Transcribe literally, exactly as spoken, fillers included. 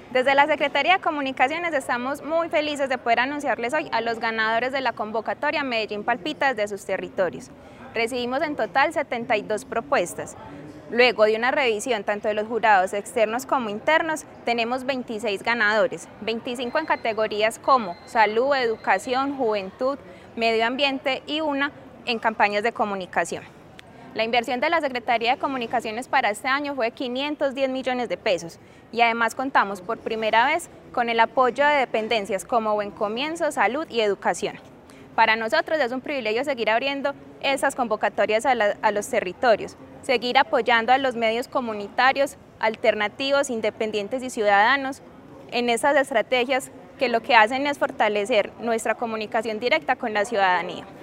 Desde la Secretaría de Comunicaciones estamos muy felices de poder anunciarles hoy a los ganadores de la convocatoria Medellín Palpita desde sus territorios. Recibimos en total setenta y dos propuestas. Luego de una revisión tanto de los jurados externos como internos, tenemos veintiséis ganadores, veinticinco en categorías como salud, educación, juventud, medio ambiente y una en campañas de comunicación. La inversión de la Secretaría de Comunicaciones para este año fue de quinientos diez millones de pesos y además contamos por primera vez con el apoyo de dependencias como Buen Comienzo, Salud y Educación. Para nosotros es un privilegio seguir abriendo esas convocatorias a, la, a los territorios, seguir apoyando a los medios comunitarios, alternativos, independientes y ciudadanos en esas estrategias que lo que hacen es fortalecer nuestra comunicación directa con la ciudadanía.